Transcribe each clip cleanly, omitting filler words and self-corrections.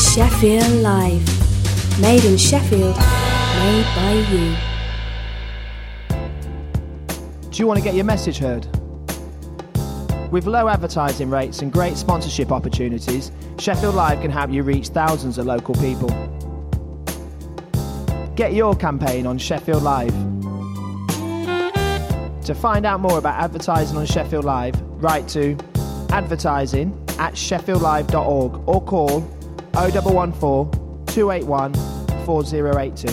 Sheffield Live. Made in Sheffield, made by you. Do you want to get your message heard? With low advertising rates and great sponsorship opportunities, Sheffield Live can help you reach thousands of local people. Get your campaign on Sheffield Live. To find out more about advertising on Sheffield Live, write to advertising@sheffieldlive.org or call 0114 281 4082.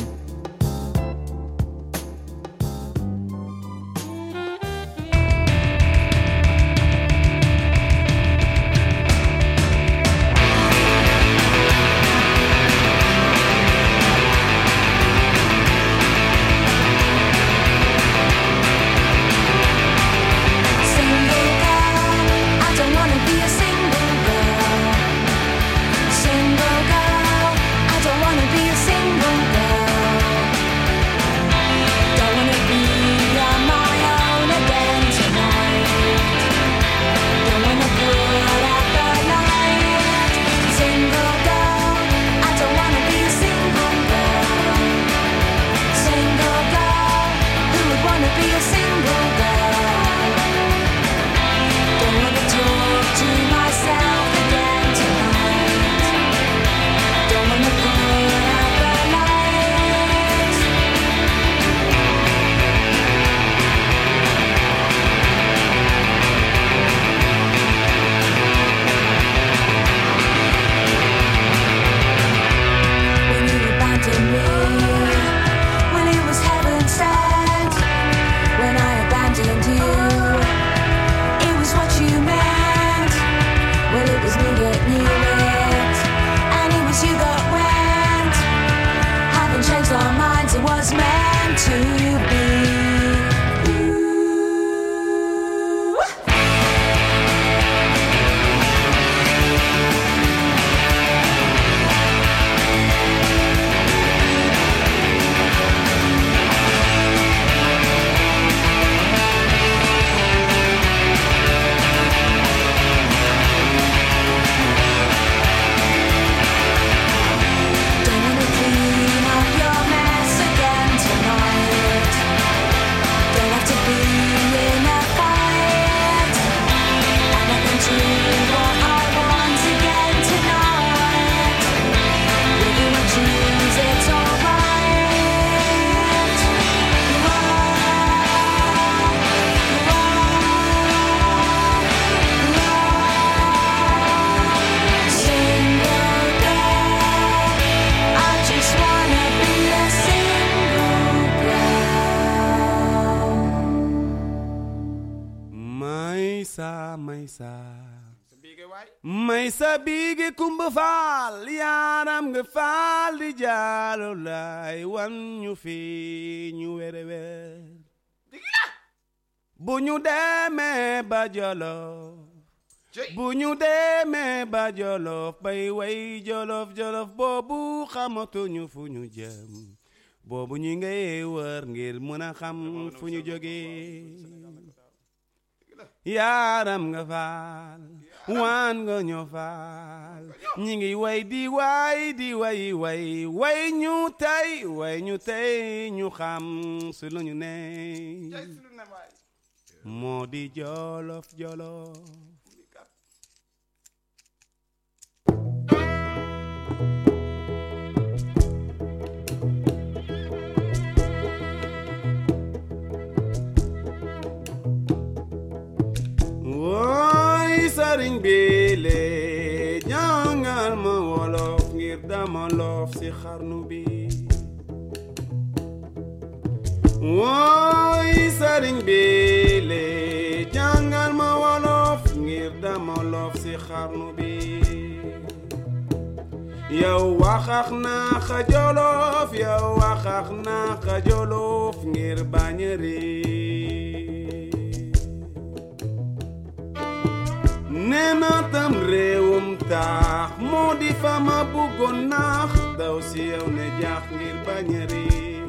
may sa biigi kumba faal yaaram nga faal di jaalo lay wan ñu fi ñu were wer bu ñu demee ba Jolof bu ñu demee ba Jolof bay way Jolof Jolof boobu xamatuñu fu ñu jëm boobu ñu ngay wër ngir mën a xam fu ñu jógee yaaram nga faal waan nga ñoo faal ñi ngi way di way ñu tey ñu xam su lu ñu ne moo di Jolof Jolof sëriñ bi le jàngal ma wolof ngir dama loof ci xarnu bi wooy sëriñ bi le jàngal ma wolof ngir dama loof ci xarnu bi yow waxax naa xa Jolof yow waxax naa xa Jolof ngir bañ a neena tam réewum taax moo di fa ma bëggoon naax daw si yow ne jaax ngir bañ a réer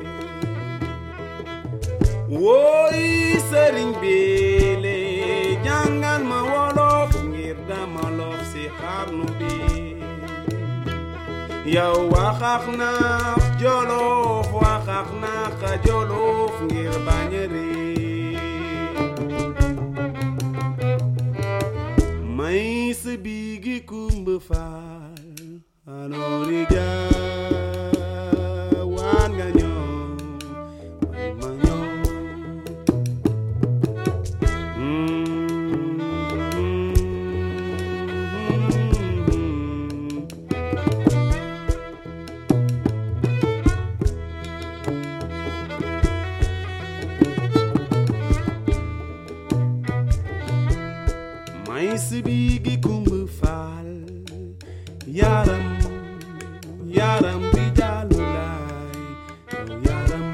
wooy sëriñ bi le jàngal ma wolof ngir dama loof si xarnu bi yow waxax naaf jolof waxax naaka jolof ngir bañ a réer may sa biigi kumba faal anoori jaawaan nga ñoo may ma ñoo Sibigi kumbu fal yaram yaram bi jalulay yaram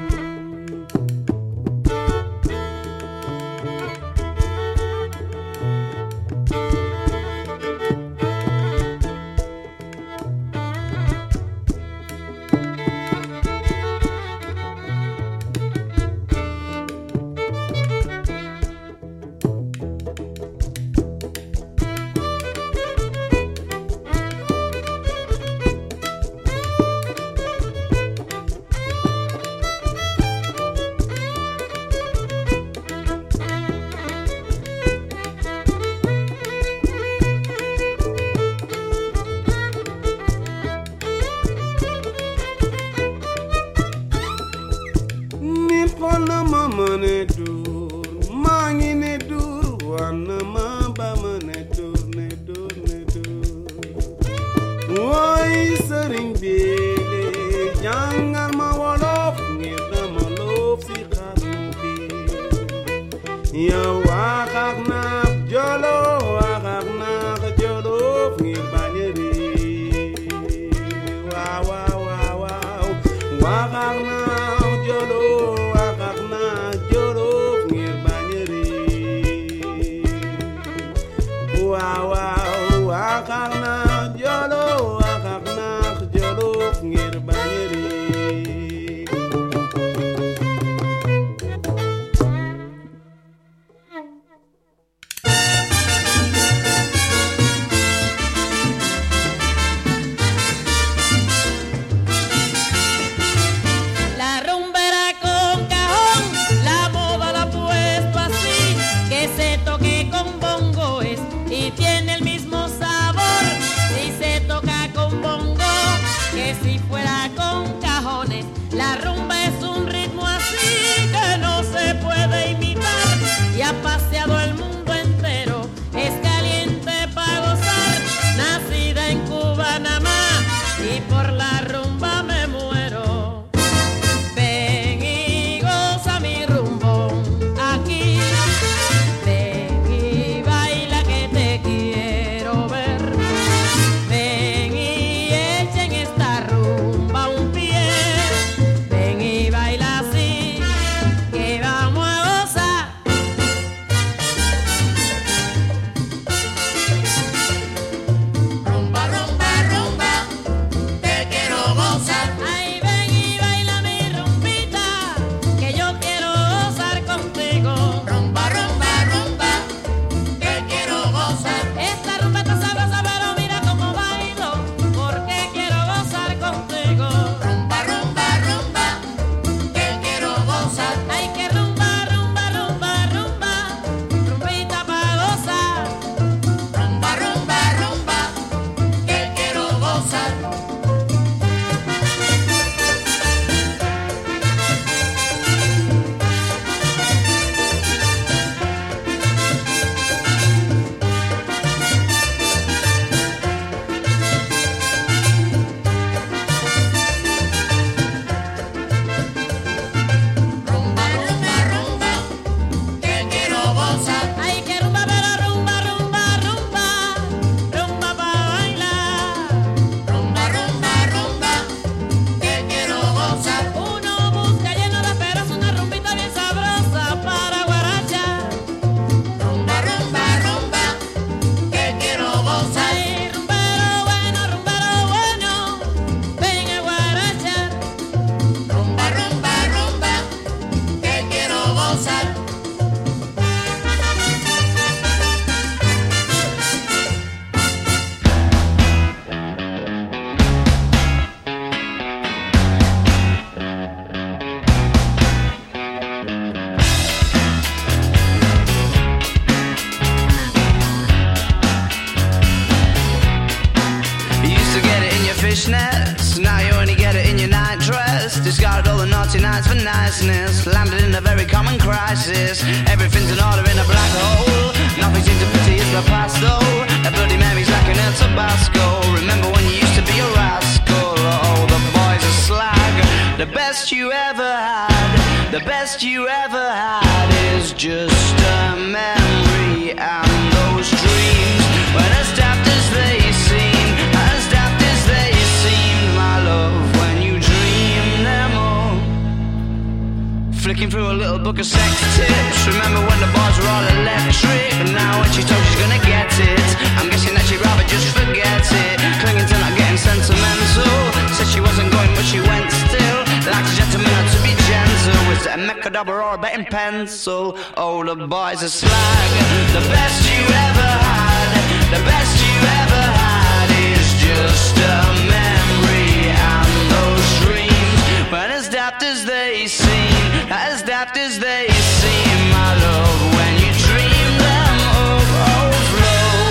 fishnets. Now you only get it in your night dress. Discarded all the naughty nights for niceness. Landed in a very common crisis. Everything's in order in a black hole. Nothing seems to pity is the past though. A Bloody Mary's like an El Tabasco. Remember when you used to be a rascal? Oh, the boys are slag. The best you ever had, the best you ever had is just a memory. And those dreams, when as daft as they seem, as daft as they seem, my love, when you dream them all. Flicking through a little book of sex tips. Remember when the bars were all electric? And now when she's told she's gonna get it, I'm guessing that she'd rather just forget it. Clinging to not getting sentimental. Said she wasn't going but she went still. Like a gentleman had to be gentle. Was it a Mechadabra or a betting pencil? Oh, the boys are slag. The best you ever had, the best you ever had is just a memory. And those dreams, when as daft as they seem, as daft as they seem, my love, when you dream them overflow.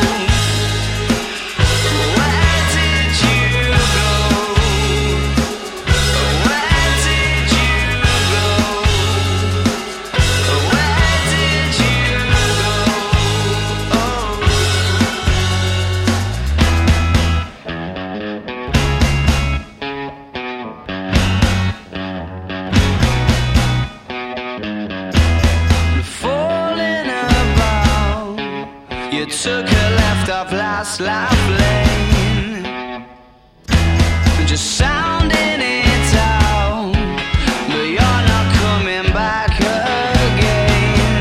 Where did you go? Where did you go? Where did you go? Falling about, you took a left off last life lane, just sounding it out, but you're not coming back again.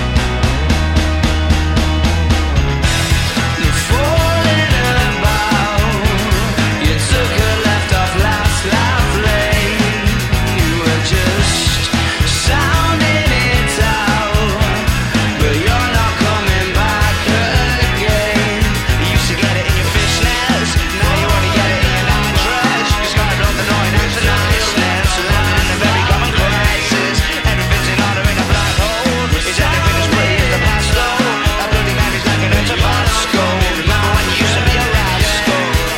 Falling about, you took a left off last life lane, you were just sounding it out, but you're not coming back again. You used to get it in your fishnets, now you only get it in your night dress. Just gotta blow the noise and the niceness. Living in a very common crisis. Everything's in order in a black hole. Is everything as pretty as the past though? That Bloody Mary's like an El Tabasco. Remember when you used to be a rascal?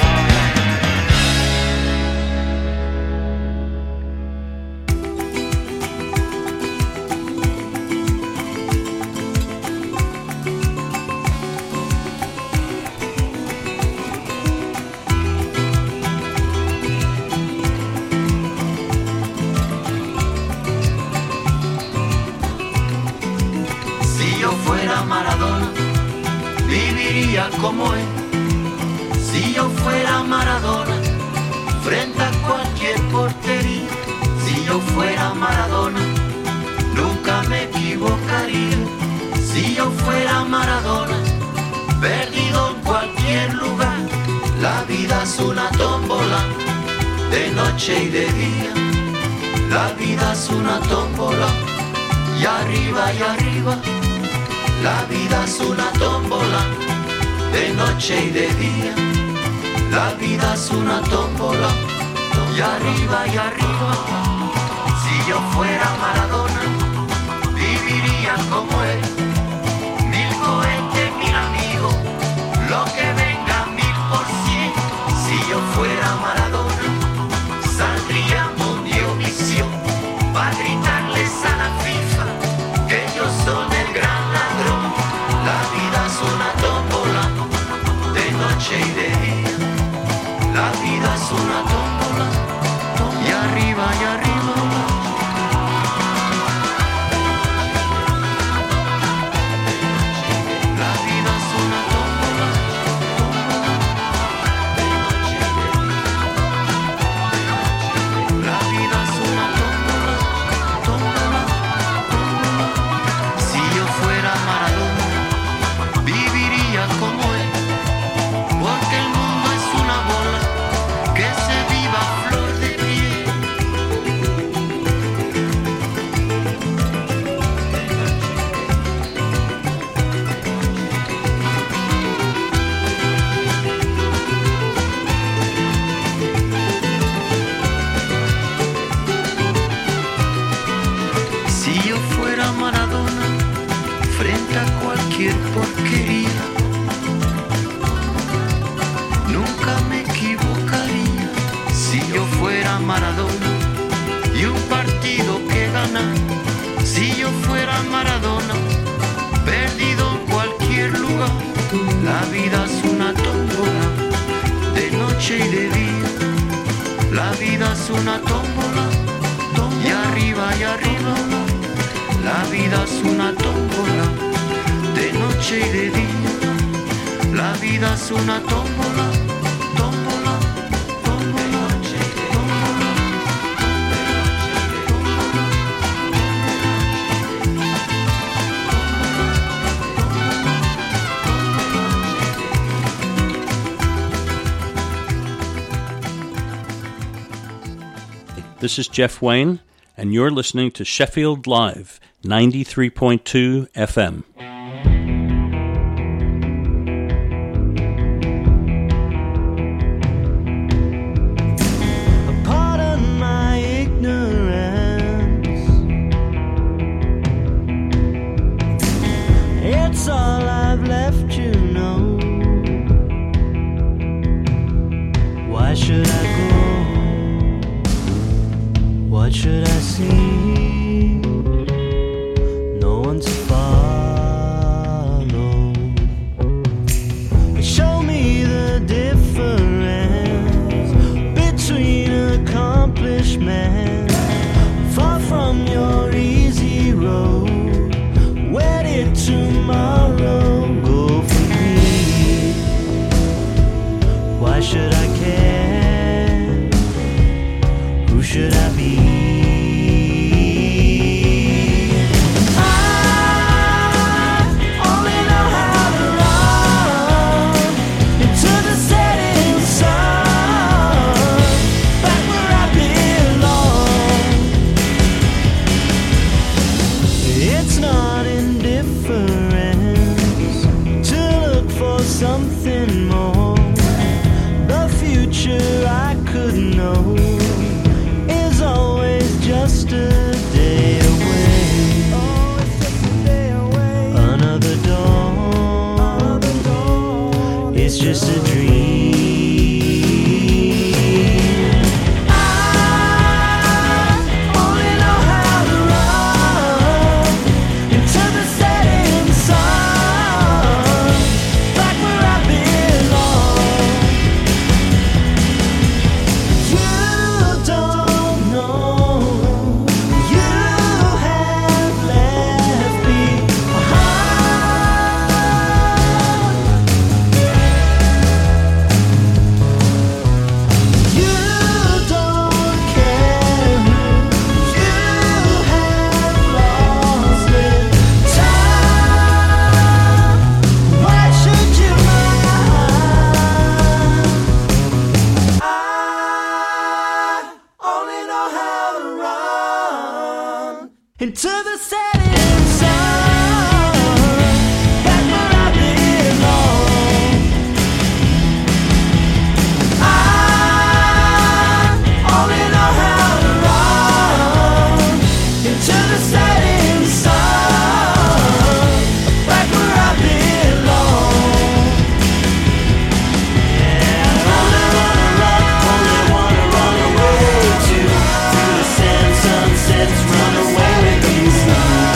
Si yo fuera Maradona, viviría como él. Si yo fuera Maradona, frente a cualquier portería. Si yo fuera Maradona, nunca me equivocaría. Si yo fuera Maradona, perdido en cualquier lugar. La vida es una tómbola, de noche y de día. La vida es una tómbola, y arriba y arriba. La vida es una tómbola, de noche y de día. La vida es una tómbola, y arriba y arriba. Si yo fuera Maradona, viviría como él. 1000 cohetes, 1000 amigos, lo que venga 1000%. Si yo fuera Maradona, saldría Mundiovisión para gritarles a la FIFA que ellos son el gran ladrón. La vida es una tómbola, de noche y de día. La vida es una tómbola, y arriba y arriba. La vida es una tómbola, la vida es una tómbola, tómbola, tómbola. Si yo fuera Maradona, viviría como él, porque el mundo es una bola que se viva a flor de piel. Si yo fuera Maradona, frente a cualquier porquería, nunca me equivocaría. Maradona, perdido en cualquier lugar. La vida es una tómbola, de noche y de día. La vida es una tómbola, y arriba y arriba. La vida es una tómbola, de noche y de día. La vida es una tómbola, tómbola, tómbola, de noche y de día. This is Jeff Wayne, and you're listening to Sheffield Live, 93.2 FM. Pardon my ignorance, it's all I've left you know. Why should I go? What should I see? No one to follow. Show me the difference between accomplishment. Far from your easy road, where did tomorrow go for me? Why should I care? Who should I be? Something more. The future I could know is always just a day away. Oh, it's just a day away. Another dawn. It's just a dream. Into the setting sun, back where I belong. I only know how to run. Into the setting sun, back where I belong. Yeah, only wanna run away to through the sand sunsets, run away with you.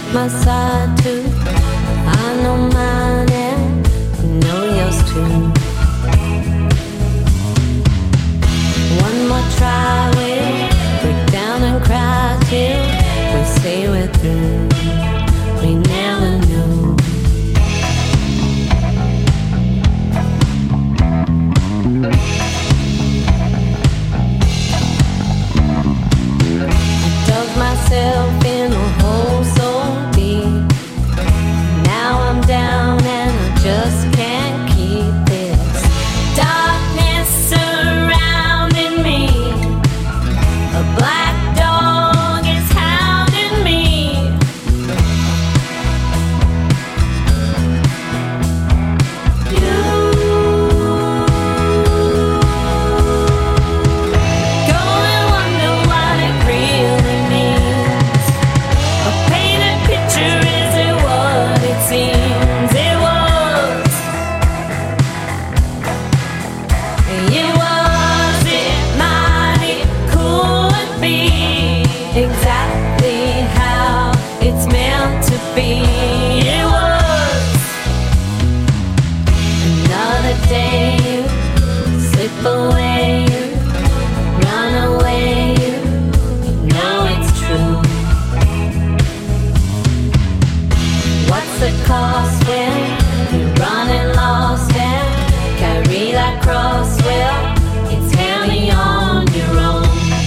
my side too. I know mine and you know yours too. One more try, we'll break down and cry till we say we're through. We never knew. I dug myself in a hole so deep. Now I'm down and I just can't keep this darkness surrounding me. A black dog is hounding me. Go and wonder what it really means. A painted picture isn't what it seems. It was it might, it could be exactly how it's meant to be. It was another day, you slip away, you run away, you know it's true. What's the cost when you're running lost and carry that cross? Well, it's heavy on your own.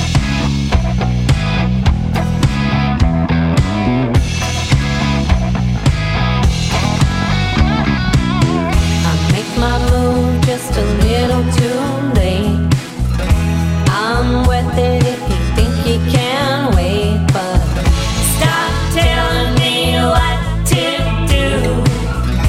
I make my move just a little too late. I'm worth it if you think you can wait, but stop telling me what to do.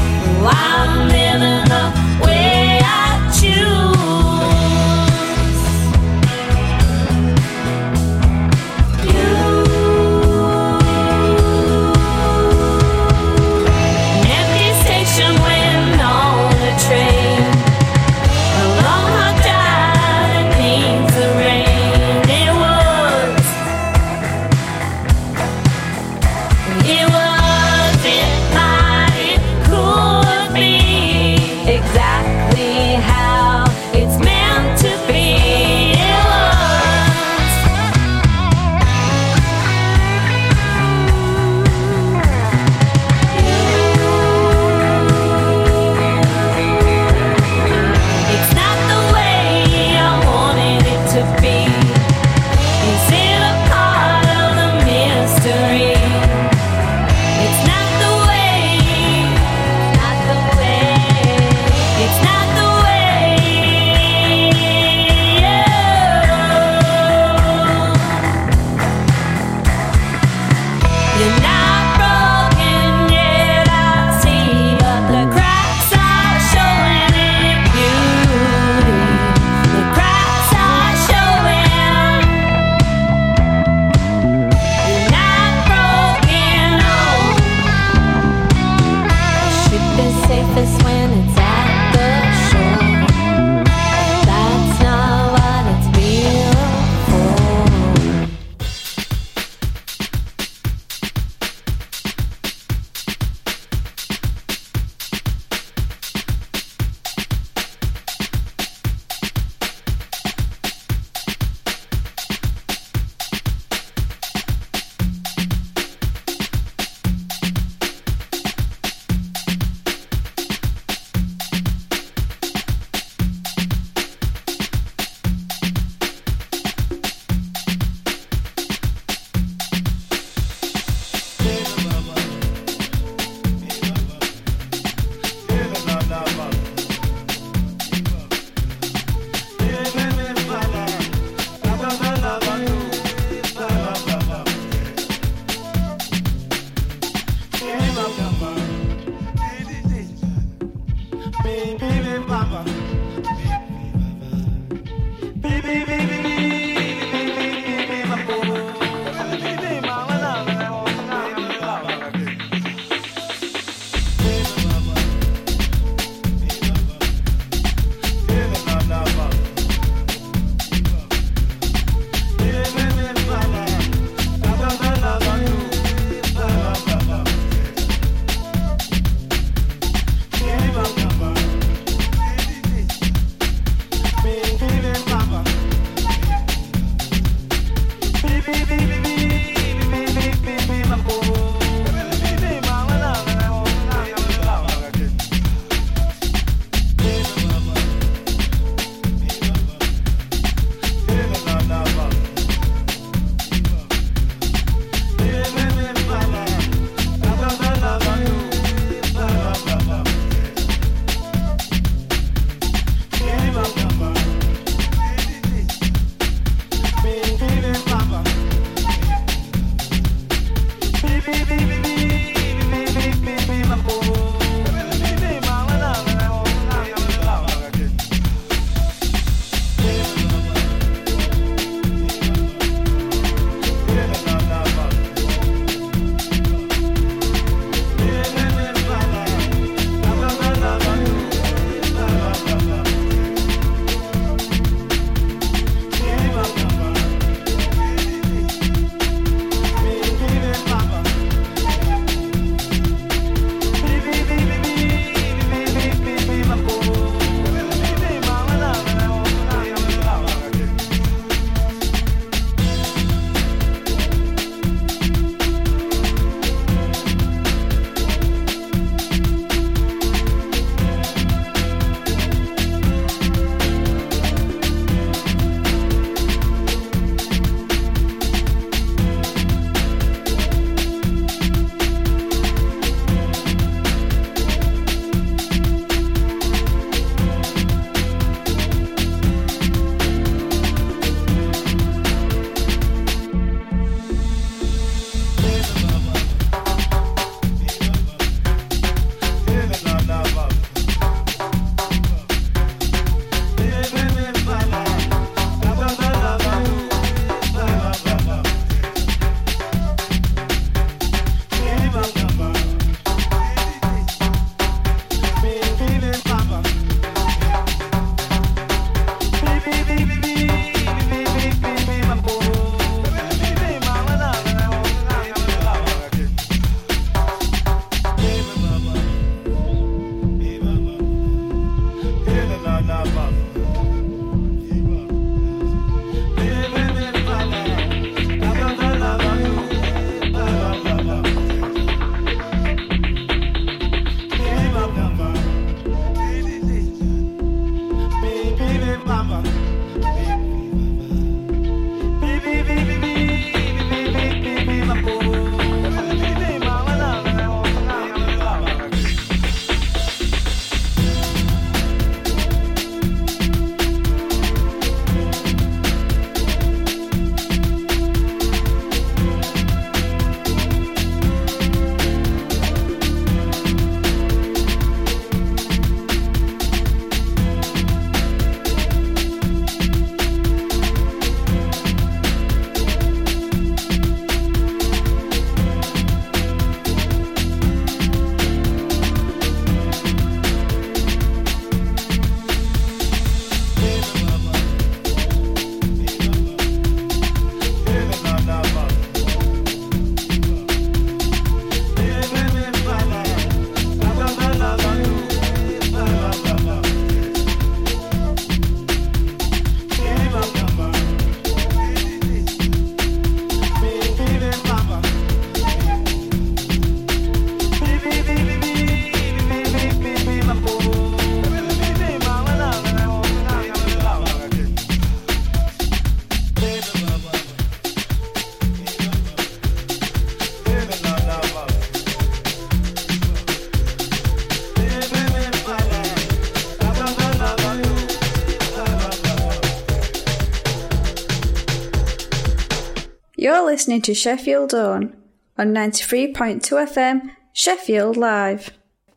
listening to Sheffield Own on 93.2 FM, Sheffield Live.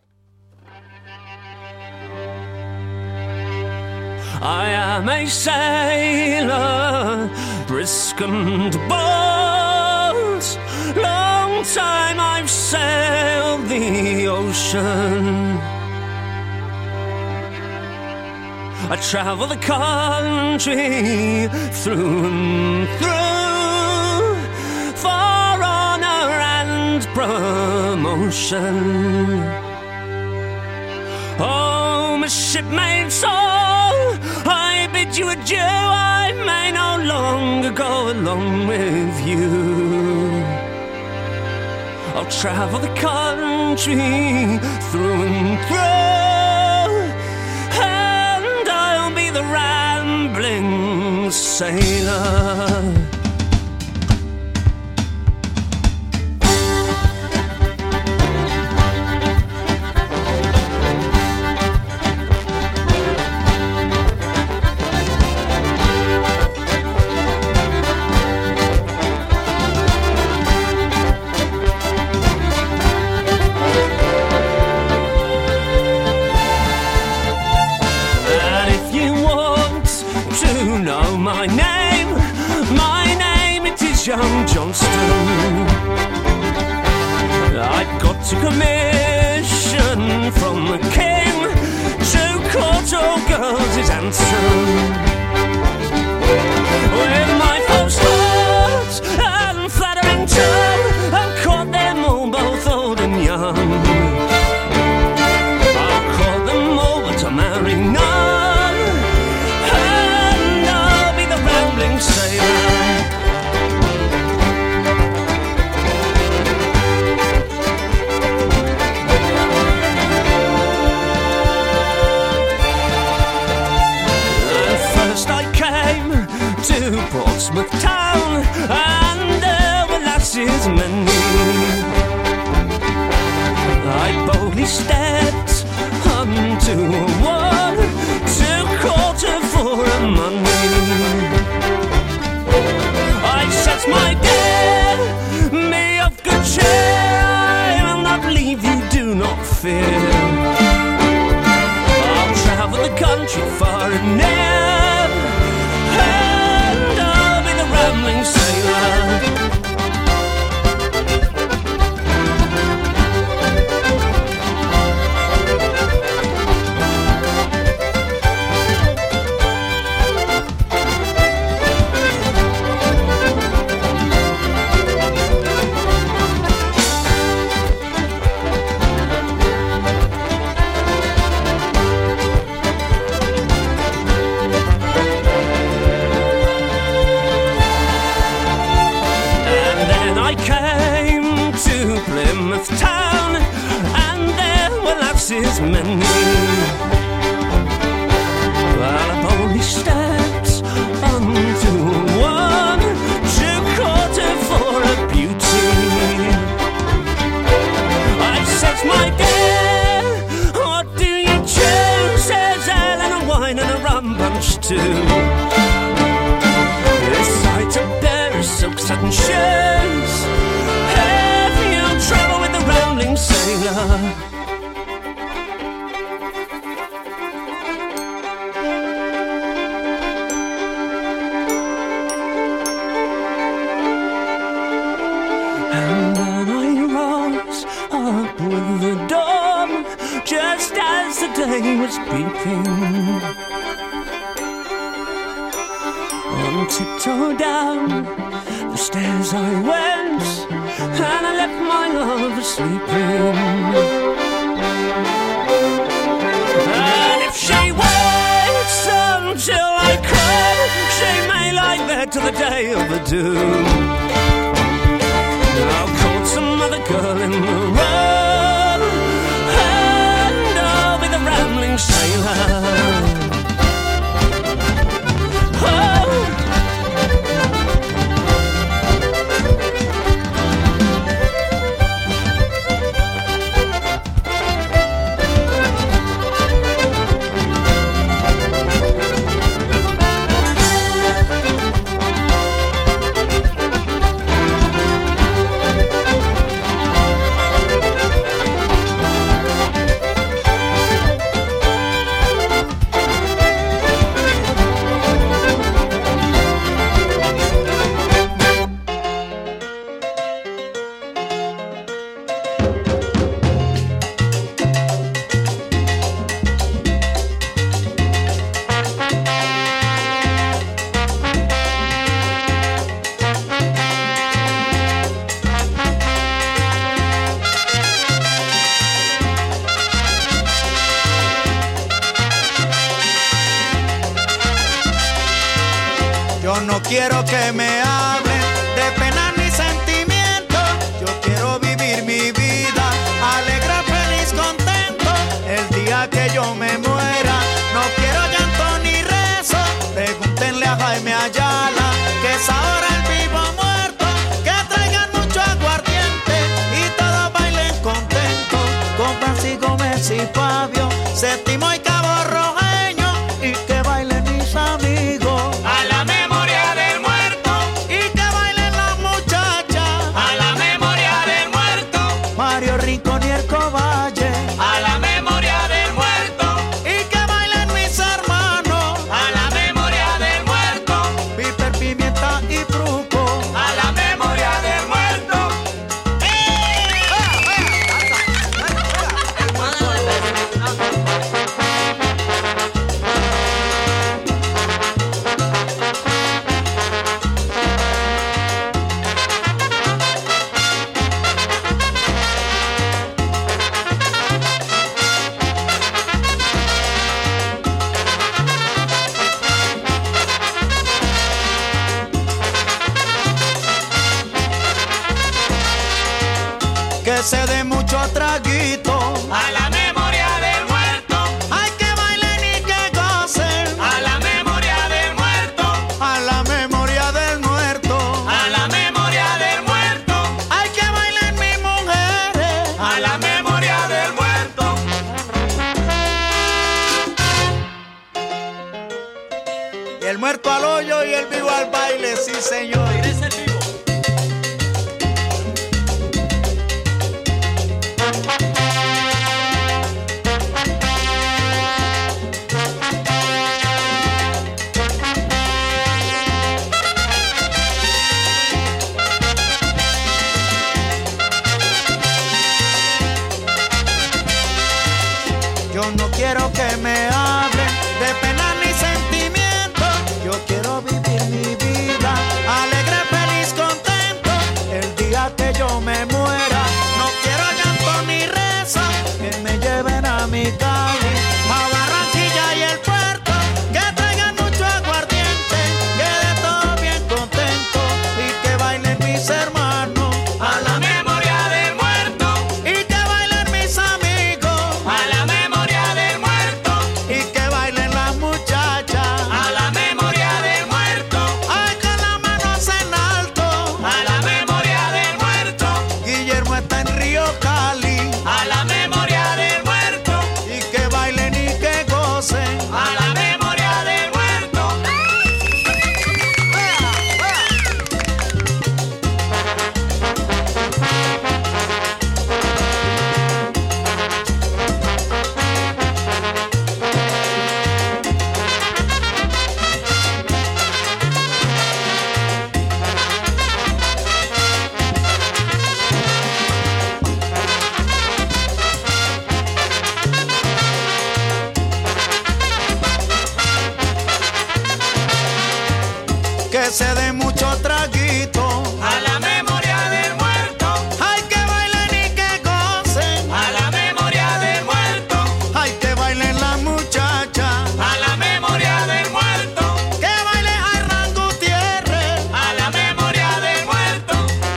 I am a sailor, brisk and bold. Long time I've sailed the ocean. I travel the country through and through for honour and promotion. Oh, my shipmate soul, I bid you adieu. I may no longer go along with you. I'll travel the country through and through, and I'll be the rambling sailor. My name it is Young Johnston. I've got a commission from the king to court all girls his answer. With my false heart and flattering tongue, I've caught them all, both old and young. I'll call them all, but I'll marry none. Sailor. First I came to Portsmouth town, and there were lasses many. I boldly stepped unto one to court her for her money. I said, my dear, me of good cheer, I will not leave you, do not fear. I'll travel the country far and near, and I'll be the rambling sailor. Plymouth town, and there were lasses many. Well, I've only stepped unto one to court her for her beauty. I said, my dear, what do you choose? Says ale and a wine and a rum punch too. This sight up there is silk satin shoes. Travel with the rambling sailor. And then I rose up with the dawn, just as the day was peeping. On tiptoe down the stairs I went, and I left my lover sleeping. And if she waits until I come, she may lie there till the day of the doom. I'll call some other girl in the road, and I'll be the rambling sailor. Oh. quiero que me hablen de pena ni sentimiento. Yo quiero vivir mi vida alegre, feliz, contento. El día que yo me muera, no quiero llanto ni rezo. Pregúntenle a Jaime Ayala, que es ahora el vivo muerto. Que traigan mucho aguardiente y todos bailen contentos. Con Francisco Gómez y Fabio, Séptimo y Cabo Rojeño. Y que bailen mis amigos A la memoria del muerto, y que bailen las muchachas. a la memoria del muerto, Mario Rincón y el Covalle. a la memoria del muerto, Y que bailen mis hermanos a la memoria del muerto, Piper, Pimienta y Fruco. a la memoria del muerto. Que se dé mucho traguito. A la memoria del muerto, Hay que bailen y que gocen. a la memoria del muerto, A la memoria del muerto. a la memoria del muerto, Hay que bailen mis mujeres. a la memoria del muerto. Y el muerto al hoyo y el vivo al baile, sí señor. Yo no quiero que me hablen de pena ni sentimiento. Yo quiero vivir mi vida alegre, feliz, contento. El día que yo me muera, no quiero llanto ni rezo. Que me lleven a mi Cali, a Barranquilla y el puerto. Que traigan mucho aguardiente, que de todo bien contento. Y que bailen mis hermanos A la memoria del muerto, y que bailen mis amigos. a la memoria del muerto, Y que bailen las muchachas. a la memoria del muerto, Ay, con las manos en alto. a la memoria del muerto, Guillermo está en Río Cali. a la memoria del muerto, Y que bailen y que gocen. a la memoria del muerto. Que se dé mucho traguito. A la memoria del muerto, Ay, que bailen y que gocen. a la memoria del muerto, Ay, que bailen las muchachas. a la memoria del muerto, Que baile Hernán Gutiérrez. a la memoria del muerto.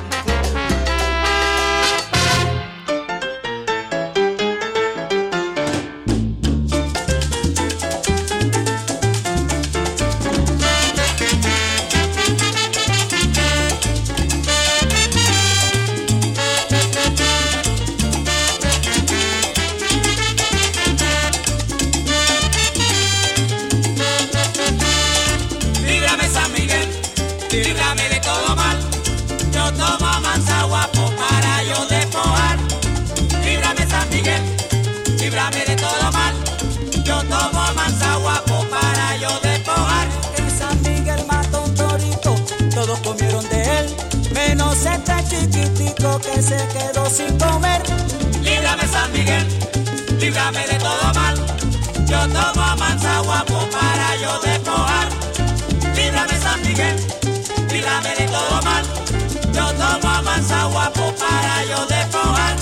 Líbrame San Miguel, líbrame de todo mal. Yo tomo manzaguapo para yo despojar. Líbrame San Miguel, líbrame de todo mal. Yo tomo manzaguapo para yo despojar. En San Miguel mató un torito, todos comieron de él, menos este chiquitico que se quedó sin comer. Líbrame San Miguel, líbrame de todo mal. Yo tomo manzaguapo para yo despojar. Líbrame San Miguel, líbrame de todo mal. Yo tomo manzaguapo para yo despojar.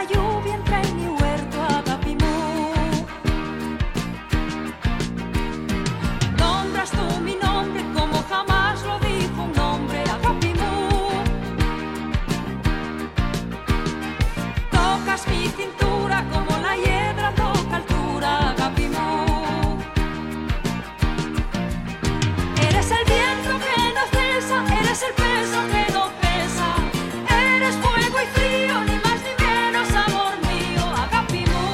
lluvia entra en mi huerto, Agapimú. Nombras tú mi nombre como jamás lo dijo un hombre, Agapimú. Tocas mi cintura como la hiedra toca altura, Agapimú. Eres el viento que no cesa, eres el peso que no pesa, eres fuego y frío, ni más ni menos, amor mío, Agapimú.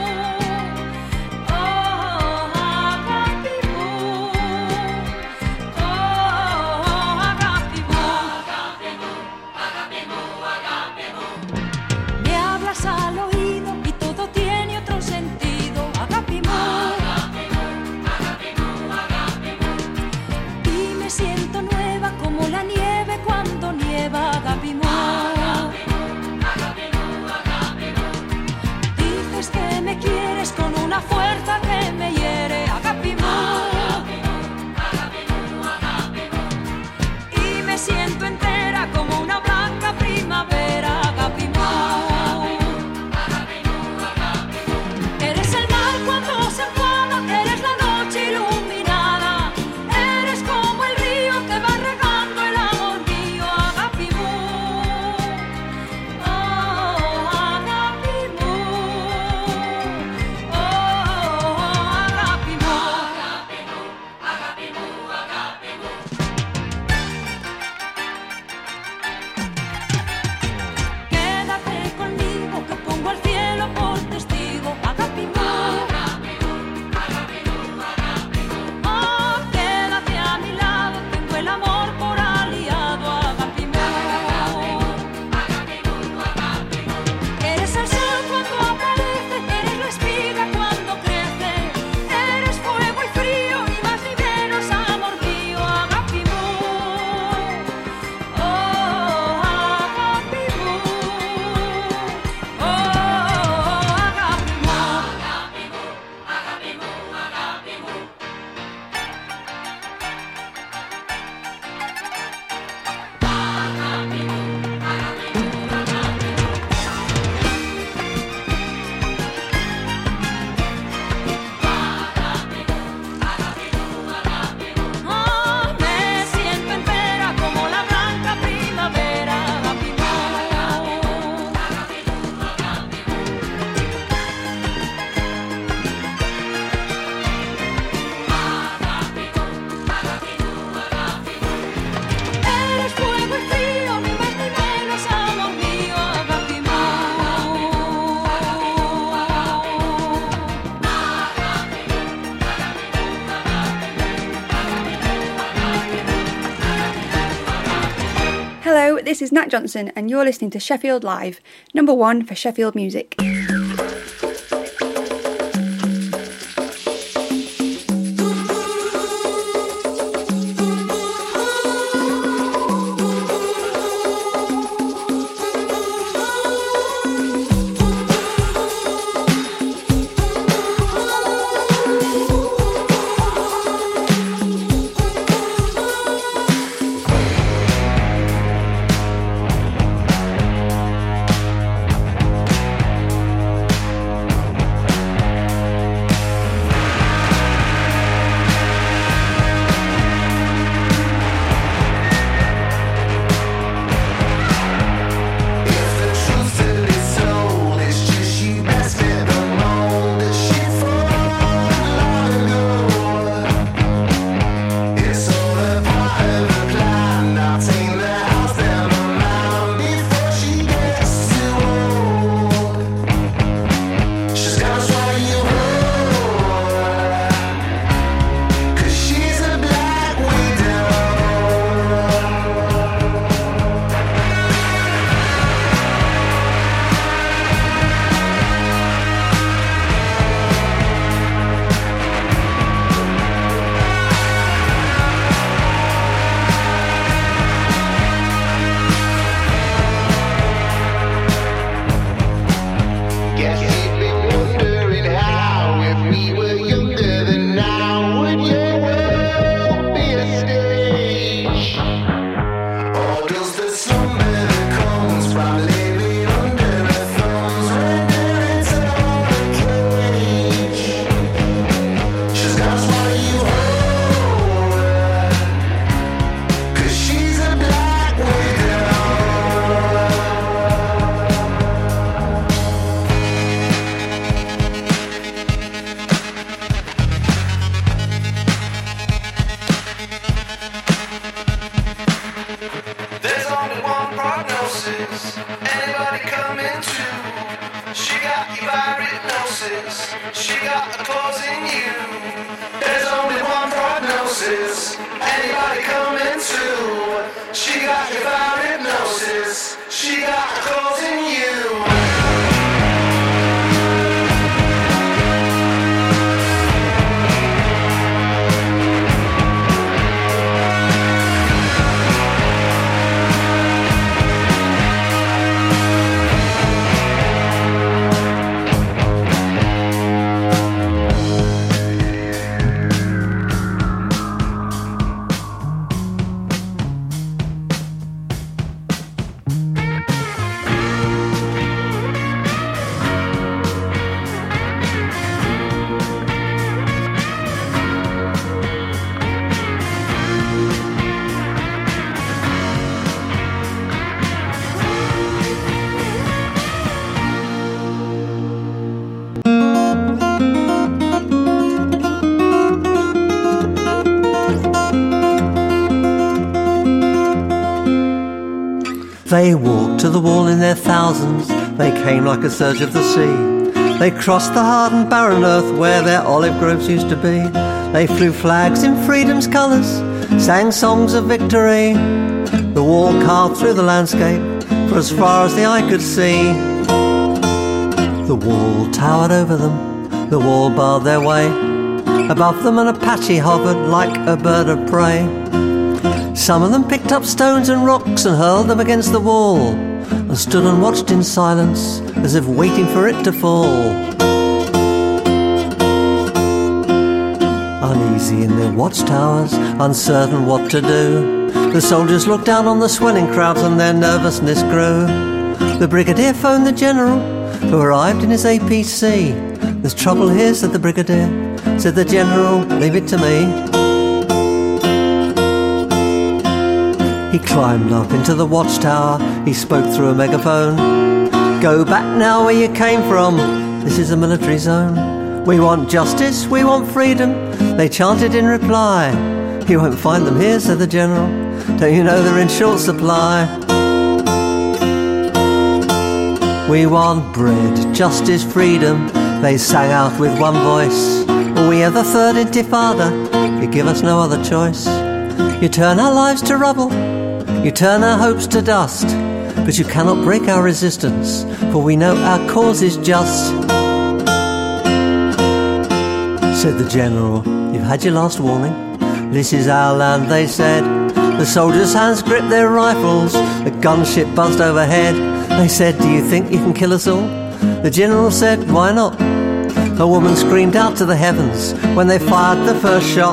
Oh, Agapimú. Oh, Agapimú. Me hablas al oído y todo tiene otro sentido, Agapimú. Y me siento nueva como la nieve cuando nieva, Agapimú. Dices que me quieres con una fuerza que me hiere, Agapimú. Y me siento entera como una blanca primavera, Agapimú. Eres el mar cuando se enfada, eres la noche iluminada, eres como el río que va regando el amor mío, Agapimú. Oh, Agapimú. Oh, Agapimú. Quédate conmigo que pongo al cielo por testigo, Agapimú. Oh, quédate a mi lado, tengo el amor por aliado, Agapimú. Eres el sol cuando aparece, eres la espiga cuando crece, eres fuego y frío, ni más ni menos, amor mío, Agapimú. Oh, Agapimú. Oh, Agapimú. Oh, me siento entera como la blanca primavera, Agapimú. Eres fuego y frío, ni más ni menos, amor mío, Agapimú. Hello, this is Nat Johnson, and you're listening to Sheffield Live, number one for Sheffield music. got your diagnosis. She got a clause in you. There's only one prognosis. Anybody coming through? She got your diagnosis. She got a clause in you. They walked to the wall in their thousands. They came like a surge of the sea. They crossed the hard and barren earth where their olive groves used to be. They flew flags in freedom's colours, sang songs of victory. The wall carved through the landscape for as far as the eye could see. The wall towered over them, the wall barred their way. Above them an Apache hovered like a bird of prey. Some of them picked up stones and rocks and hurled them against the wall, and stood and watched in silence as if waiting for it to fall. Uneasy in their watchtowers, uncertain what to do, the soldiers looked down on the swelling crowds and their nervousness grew. The brigadier phoned the general, who arrived in his APC. "There's trouble here," said the brigadier. Said the general, "Leave it to me." He climbed up into the watchtower, he spoke through a megaphone. "Go back now where you came from, this is a military zone. We want justice, we want freedom," they chanted in reply. "You won't find them here," said the general. "Don't you know they're in short supply?" "We want bread, justice, freedom," they sang out with one voice. "We are the third intifada, you give us no other choice. You turn our lives to rubble, you turn our hopes to dust, but you cannot break our resistance, for we know our cause is just." Said the general, "You've had your last warning. This is our land," they said. The soldiers' hands gripped their rifles, the gunship buzzed overhead. They said, "Do you think you can kill us all?" The general said, "Why not?" A woman screamed out to the heavens when they fired the first shot.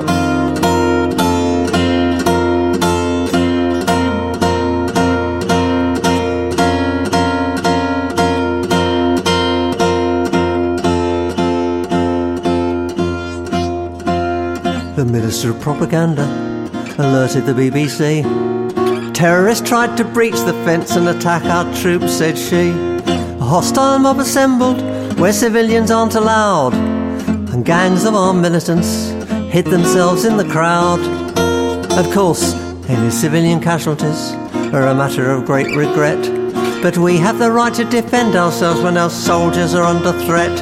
The Minister of Propaganda alerted the BBC. "Terrorists tried to breach the fence and attack our troops," said she. "A hostile mob assembled where civilians aren't allowed, and gangs of armed militants hid themselves in the crowd. Of course, any civilian casualties are a matter of great regret, but we have the right to defend ourselves when our soldiers are under threat."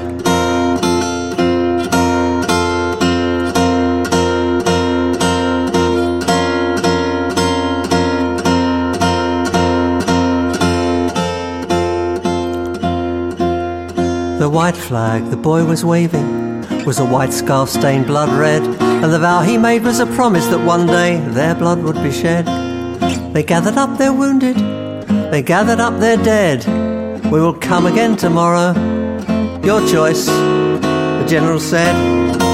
The white flag the boy was waving was a white scarf stained blood red, and the vow he made was a promise that one day their blood would be shed. They gathered up their wounded, they gathered up their dead. "We will come again tomorrow, your choice," the general said.